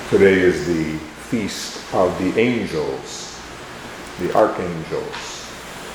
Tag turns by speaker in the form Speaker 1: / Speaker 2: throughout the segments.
Speaker 1: Today is the feast of the angels, the archangels.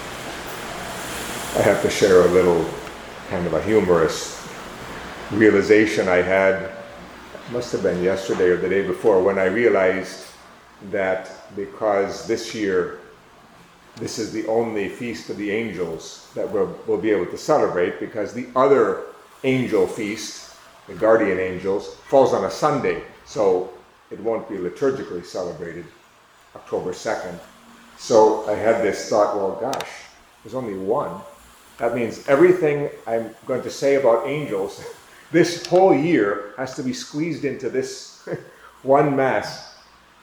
Speaker 1: I have to share a little kind of a humorous realization I had, it must have been yesterday or the day before, when I realized that because this year this is the only feast of the angels that we'll be able to celebrate, because the other angel feast, the guardian angels, falls on a Sunday, so it won't be liturgically celebrated October 2nd. So I had this thought, well, gosh, there's only one. That means everything I'm going to say about angels this whole year has to be squeezed into this one Mass.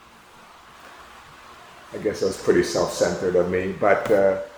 Speaker 1: I guess that was pretty self-centered of me, but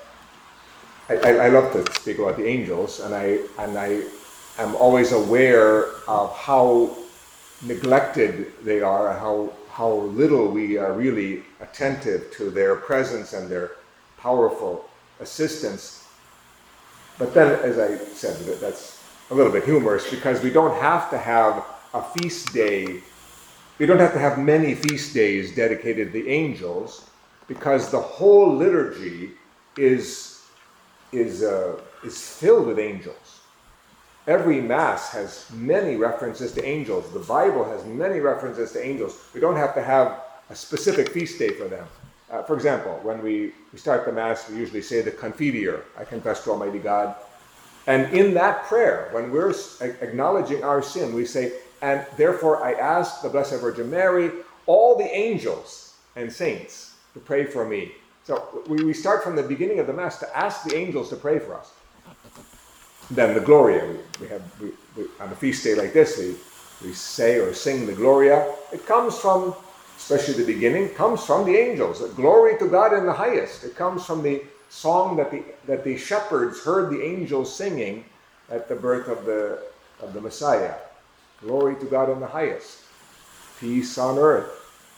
Speaker 1: I love to speak about the angels, and I am always aware of how neglected they are, how little we are really attentive to their presence and their powerful assistance. But then, as I said, that's a little bit humorous, because we don't have to have a feast day. We don't have to have many feast days dedicated to the angels, because the whole liturgy is filled with angels. Every Mass has many references to angels. The Bible has many references to angels. We don't have to have a specific feast day for them. For example, when we start the Mass, we usually say the Confiteor, I confess to Almighty God. And in that prayer, when we're acknowledging our sin, we say, and therefore I ask the Blessed Virgin Mary, all the angels and saints to pray for me. So we start from the beginning of the Mass to ask the angels to pray for us. Then the Gloria, we on a feast day like this, we say or sing the Gloria. It comes from, especially the beginning, comes from the angels. Glory to God in the highest. It comes from the song that the shepherds heard the angels singing at the birth of the Messiah. Glory to God in the highest. Peace on earth.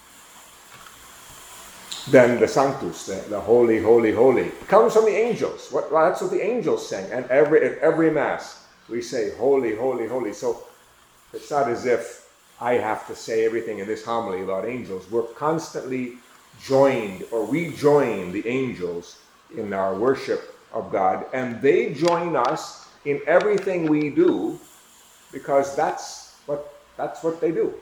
Speaker 1: Then the Sanctus, the Holy, Holy, Holy, comes from the angels. That's what the angels sing. And at every Mass, we say, Holy, Holy, Holy. So it's not as if I have to say everything in this homily about angels. We're constantly joined, or we join the angels in our worship of God. And they join us in everything we do, because that's what they do.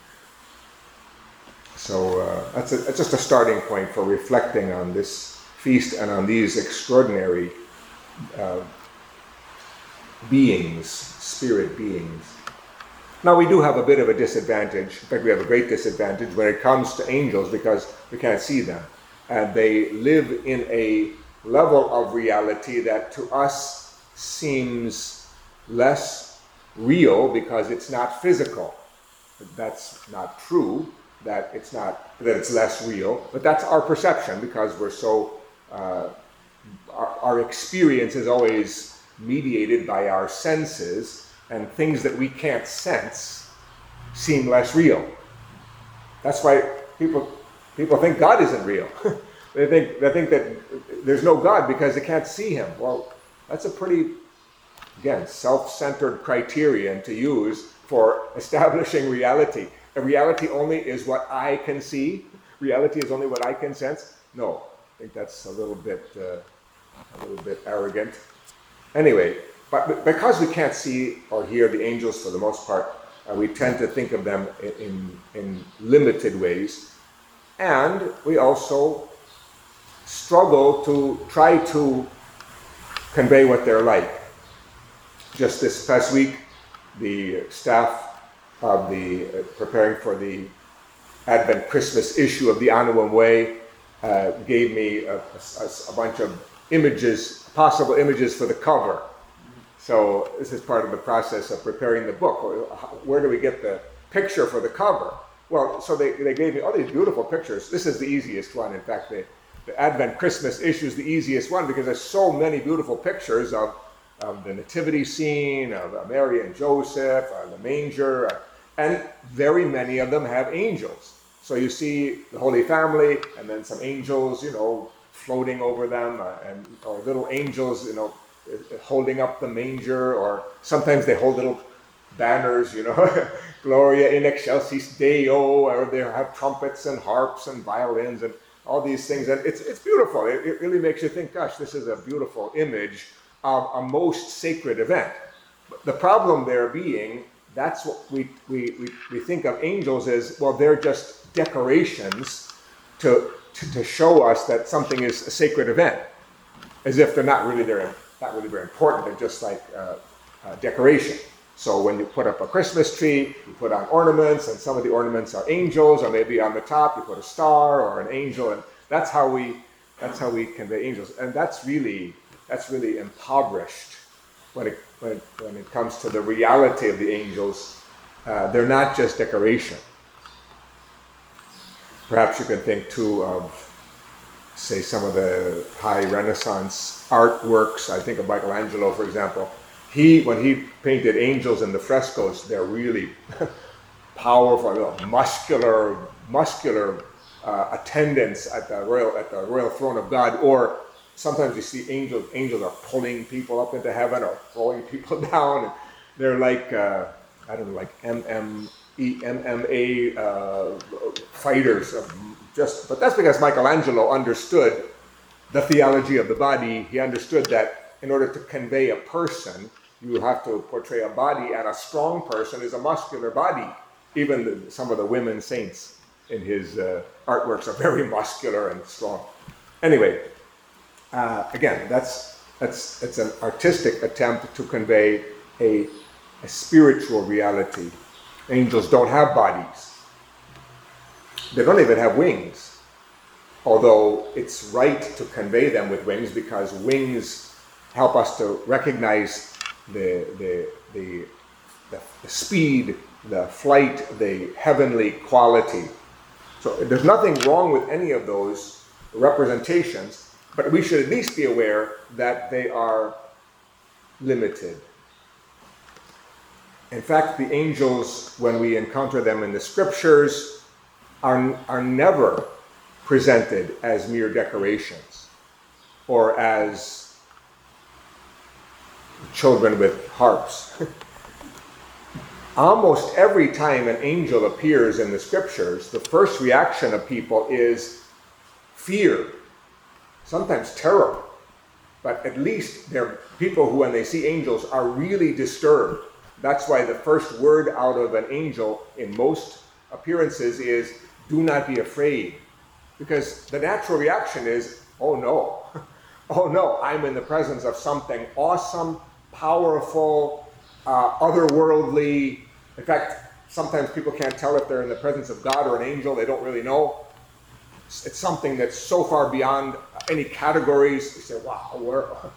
Speaker 1: So that's just a starting point for reflecting on this feast and on these extraordinary beings, spirit beings. Now, we do have a bit of a disadvantage. In fact, we have a great disadvantage when it comes to angels, because we can't see them. And they live in a level of reality that to us seems less real, because it's not physical. That's not true. That it's less real, but that's our perception, because we're so our experience is always mediated by our senses, and things that we can't sense seem less real. That's why people think God isn't real. They think that there's no God because they can't see him. Well, that's a pretty, again, self-centered criterion to use for establishing reality. A reality only is what I can see. Reality is only what I can sense. No, I think that's a little bit arrogant. Anyway, but because we can't see or hear the angels for the most part, we tend to think of them in limited ways, and we also struggle to try to convey what they're like. Just this past week, the staff of the preparing for the Advent Christmas issue of the Annuum Way gave me a bunch of images, possible images for the cover. So this is part of the process of preparing the book. Where do we get the picture for the cover? Well, so they gave me all these beautiful pictures. This is the easiest one. In fact, the Advent Christmas issue is the easiest one, because there's so many beautiful pictures of the nativity scene, of Mary and Joseph, the manger, and very many of them have angels. So you see the Holy Family, and then some angels, floating over them, or little angels, holding up the manger, or sometimes they hold little banners, Gloria in excelsis Deo, or they have trumpets and harps and violins and all these things. And it's beautiful. It really makes you think, gosh, this is a beautiful image of a most sacred event. But the problem there being, that's what we think of angels as, well, they're just decorations to show us that something is a sacred event, as if they're not really very important. They're just like decoration. So when you put up a Christmas tree, you put on ornaments, and some of the ornaments are angels, or maybe on the top you put a star or an angel, and that's how we convey angels. And that's really impoverished when it comes to the reality of the angels. They're not just decoration. Perhaps you can think too of, say, some of the high Renaissance artworks. I think of Michelangelo, for example. When he painted angels in the frescoes, they're really powerful, muscular attendants at the royal throne of God. Or sometimes you see angels are pulling people up into heaven or throwing people down. And they're like like MMA fighters. But that's because Michelangelo understood the theology of the body. He understood that in order to convey a person, you have to portray a body, and a strong person is a muscular body. Even some of the women saints in his artworks are very muscular and strong. Anyway, again, it's an artistic attempt to convey a spiritual reality. Angels don't have bodies. They don't even have wings, although it's right to convey them with wings, because wings help us to recognize the speed, the flight, the heavenly quality. So there's nothing wrong with any of those representations, but we should at least be aware that they are limited. In fact, the angels, when we encounter them in the scriptures, are never presented as mere decorations or as children with harps. Almost every time an angel appears in the scriptures, the first reaction of people is fear, sometimes terror. But at least they're people who, when they see angels, are really disturbed. That's why the first word out of an angel in most appearances is, "Do not be afraid." Because the natural reaction is, "Oh no, oh no, I'm in the presence of something awesome, powerful, otherworldly." In fact, sometimes people can't tell if they're in the presence of God or an angel. They don't really know. It's something that's so far beyond any categories. You say, "Wow,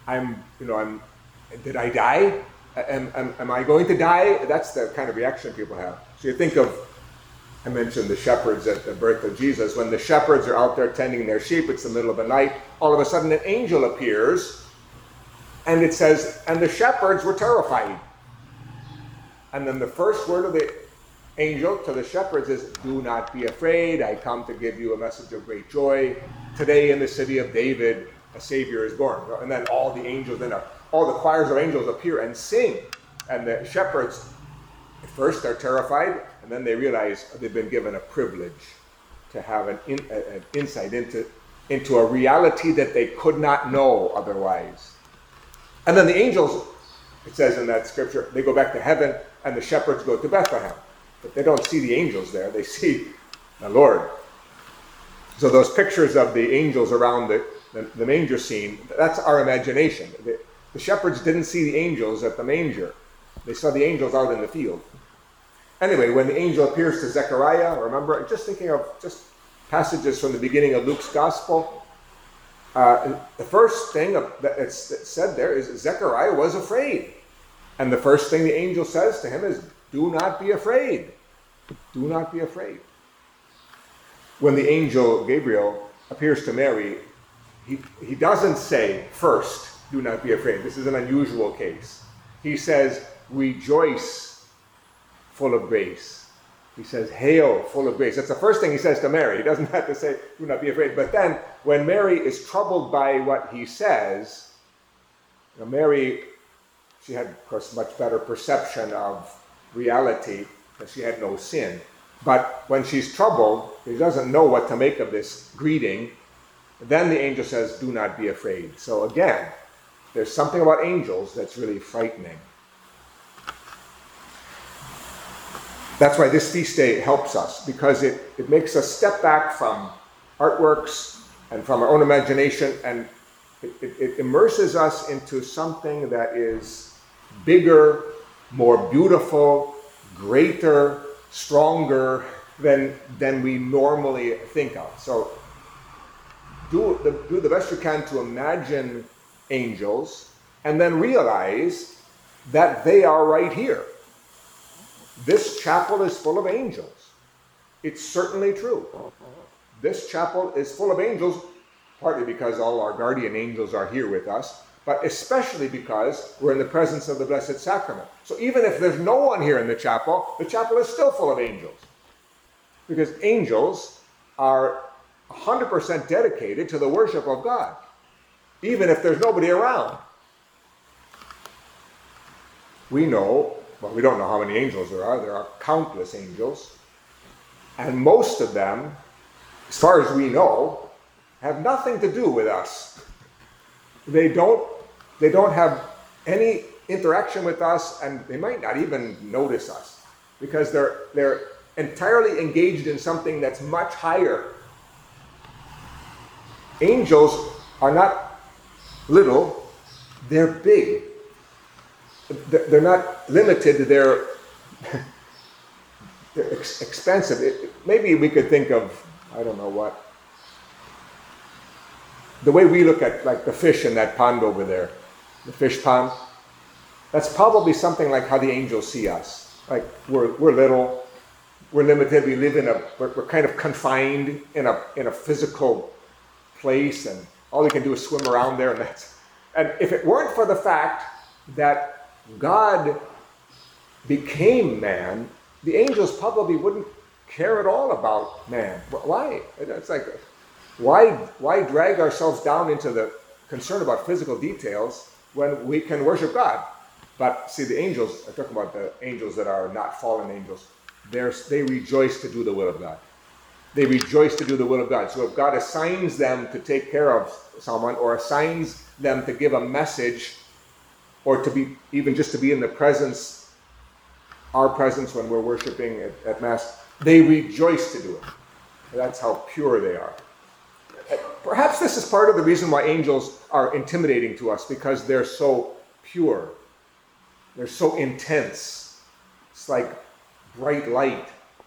Speaker 1: did I die? Am I going to die?" That's the kind of reaction people have. So you think of, I mentioned the shepherds at the birth of Jesus. When the shepherds are out there tending their sheep, it's the middle of the night. All of a sudden, an angel appears. And it says, and the shepherds were terrified. And then the first word of the angel to the shepherds is, "Do not be afraid. I come to give you a message of great joy. Today in the city of David, a Savior is born." And then all the choirs of angels appear and sing. And the shepherds, at first, are terrified. And then they realize they've been given a privilege to have an insight into a reality that they could not know otherwise. And then the angels, it says in that scripture, they go back to heaven, and the shepherds go to Bethlehem. But they don't see the angels there. They see the Lord. So those pictures of the angels around the manger scene, that's our imagination. The shepherds didn't see the angels at the manger. They saw the angels out in the field. Anyway, when the angel appears to Zechariah, remember, just thinking of just passages from the beginning of Luke's gospel, the first thing that it's said there is Zechariah was afraid. And the first thing the angel says to him is, "Do not be afraid. Do not be afraid." When the angel Gabriel appears to Mary, he doesn't say first, "Do not be afraid." This is an unusual case. He says, "Rejoice, full of grace." He says, "Hail, full of grace." That's the first thing he says to Mary. He doesn't have to say, "Do not be afraid." But then, when Mary is troubled by what he says, Mary She had, of course, much better perception of reality because she had no sin. But when she's troubled, she doesn't know what to make of this greeting. Then the angel says, do not be afraid. So again, there's something about angels that's really frightening. That's why this feast day helps us, because it makes us step back from artworks and from our own imagination, and it immerses us into something that is bigger, more beautiful, greater, stronger than we normally think of. So do the best you can to imagine angels, and then realize that they are right here. This chapel is full of angels. It's certainly true. This chapel is full of angels, partly because all our guardian angels are here with us, but especially because we're in the presence of the Blessed Sacrament. So even if there's no one here in the chapel is still full of angels. Because angels are 100% dedicated to the worship of God, even if there's nobody around. We know, well, we don't know how many angels there are. There are countless angels. And most of them, as far as we know, have nothing to do with us. They don't have any interaction with us, and they might not even notice us, because they're entirely engaged in something that's much higher. Angels are not little, they're big. They're not limited, they're expensive. Maybe we could think of, I don't know what, the way we look at like the fish in that pond over there, the fish pond, that's probably something like how the angels see us. Like we're little, we're limited, we live we're kind of confined in a physical place, and all we can do is swim around there, and if it weren't for the fact that God became man, the angels probably wouldn't care at all about man. Why? It's like, why drag ourselves down into the concern about physical details when we can worship God? But see, the angels, I'm talking about the angels that are not fallen angels, they rejoice to do the will of God. They rejoice to do the will of God. So if God assigns them to take care of someone, or assigns them to give a message, or to be, even just to be in the presence, our presence when we're worshiping at Mass, they rejoice to do it. That's how pure they are. Perhaps this is part of the reason why angels are intimidating to us, because they're so pure. They're so intense. It's like bright light.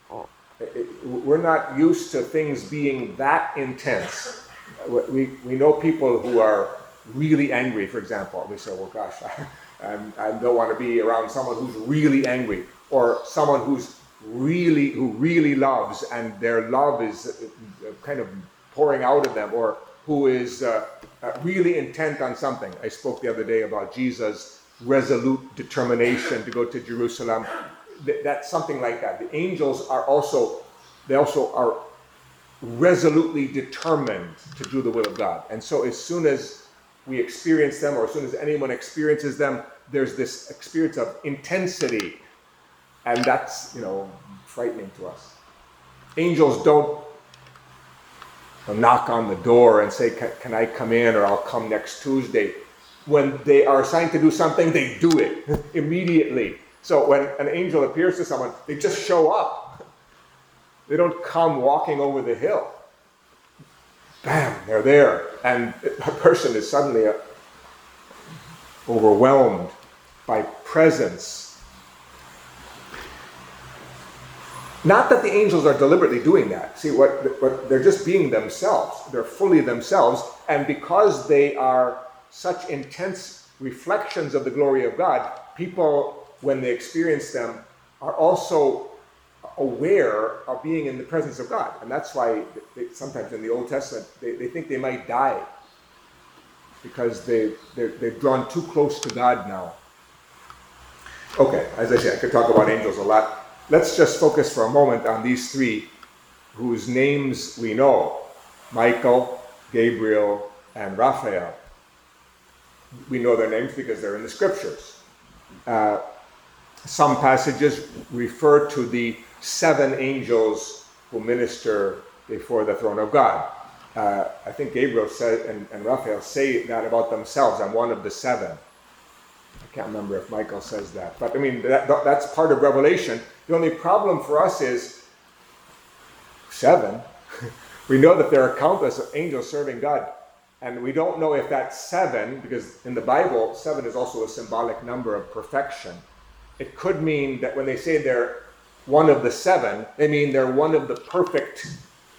Speaker 1: We're not used to things being that intense. We know people who are really angry, for example. We say, well, gosh, I don't want to be around someone who's really angry, or someone who really loves, and their love is kind of pouring out of them, or who is really intent on something. I spoke the other day about Jesus' resolute determination to go to Jerusalem. That's something like that. The angels are also are resolutely determined to do the will of God. And so as soon as we experience them, or as soon as anyone experiences them, there's this experience of intensity, and that's, frightening to us. Angels don't knock on the door and say, can I come in, or I'll come next Tuesday. When they are assigned to do something, they do it immediately. So when an angel appears to someone, they just show up. They don't come walking over the hill. Bam, they're there. And a person is suddenly overwhelmed by presence. Not that the angels are deliberately doing that. See, what they're just being themselves. They're fully themselves. And because they are such intense reflections of the glory of God, people, when they experience them, are also aware of being in the presence of God. And that's why sometimes in the Old Testament, they think they might die, because they've drawn too close to God now. Okay, as I said, I could talk about angels a lot. Let's just focus for a moment on these three whose names we know: Michael, Gabriel, and Raphael. We know their names because they're in the scriptures. Some passages refer to the 7 angels who minister before the throne of God. I think Gabriel said and Raphael say that about themselves. I'm one of the 7. I can't remember if Michael says that. But I mean, that's part of Revelation. The only problem for us is 7. We know that there are countless angels serving God. And we don't know if that's 7, because in the Bible, 7 is also a symbolic number of perfection. It could mean that when they say they're one of the 7, they mean they're one of the perfect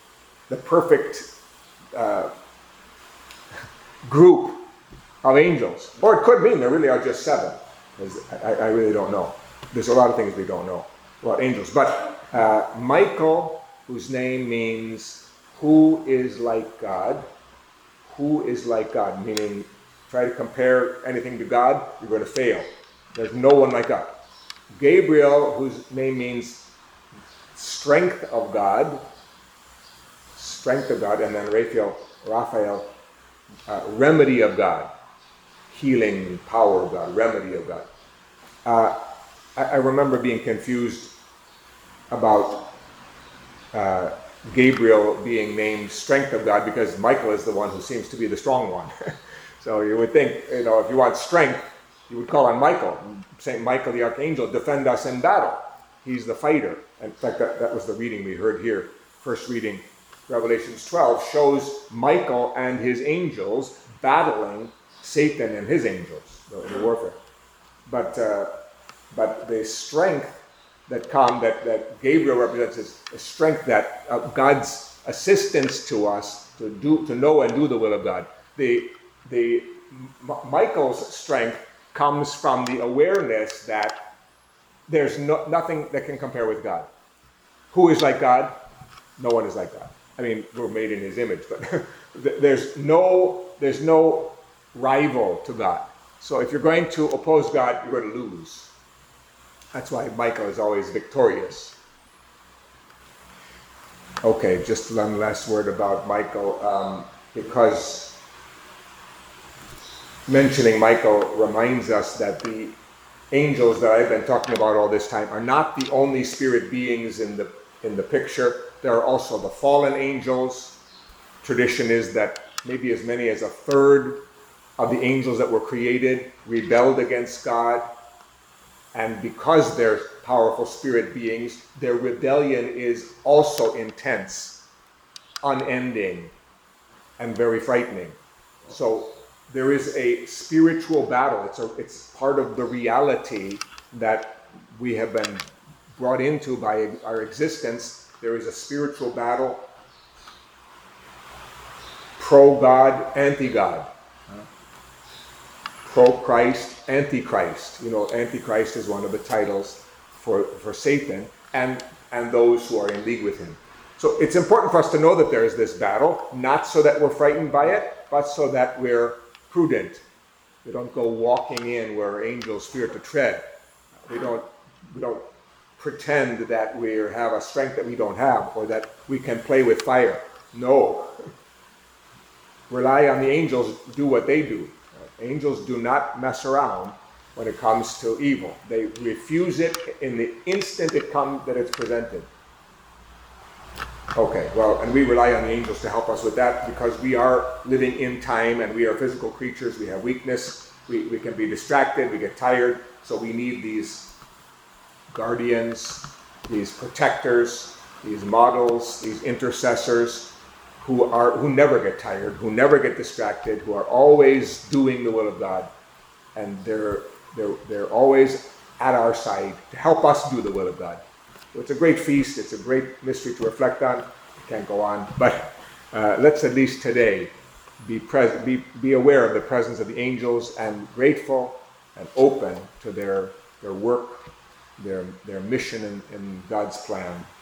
Speaker 1: group of angels. Or it could mean there really are just 7. I really don't know. There's a lot of things we don't know about angels. But Michael, whose name means who is like God, who is like God, meaning try to compare anything to God, you're going to fail. There's no one like God. Gabriel, whose name means strength of God, and then Raphael, remedy of God, healing power of God, remedy of God. I remember being confused about Gabriel being named strength of God, because Michael is the one who seems to be the strong one. So you would think, if you want strength, you would call on Michael. St. Michael the Archangel, defend us in battle. He's the fighter. In fact, that was the reading we heard here. First reading, Revelations 12, shows Michael and his angels battling Satan and his angels in the warfare. But the strength that Gabriel represents is a strength that God's assistance to us to know and do the will of God. Michael's strength comes from the awareness that there's nothing that can compare with God. Who is like God? No one is like God. I mean, we're made in His image, but there's no rival to God. So if you're going to oppose God, you're going to lose. That's why Michael is always victorious. Okay, just one last word about Michael, because mentioning Michael reminds us that the angels that I've been talking about all this time are not the only spirit beings in the picture. There are also the fallen angels. Tradition is that maybe as many as a third of the angels that were created rebelled against God. And because they're powerful spirit beings, their rebellion is also intense, unending, and very frightening. So there is a spiritual battle. It's part of the reality that we have been brought into by our existence. There is a spiritual battle, pro-God, anti-God. Pro-Christ, anti-Christ. Antichrist is one of the titles for Satan and those who are in league with him. So it's important for us to know that there is this battle, not so that we're frightened by it, but so that we're prudent. We don't go walking in where angels fear to tread. We don't pretend that we have a strength that we don't have, or that we can play with fire. No. Rely on the angels, do what they do. Angels do not mess around when it comes to evil. They refuse it in the instant that it's presented. Okay, well, and we rely on the angels to help us with that, because we are living in time and we are physical creatures. We have weakness. We can be distracted. We get tired. So we need these guardians, these protectors, these models, these intercessors who never get tired, who never get distracted, who are always doing the will of God, and they're always at our side to help us do the will of God. So it's a great feast. It's a great mystery to reflect on. I can't go on, but let's at least today be aware of the presence of the angels and grateful and open to their work, their mission in God's plan.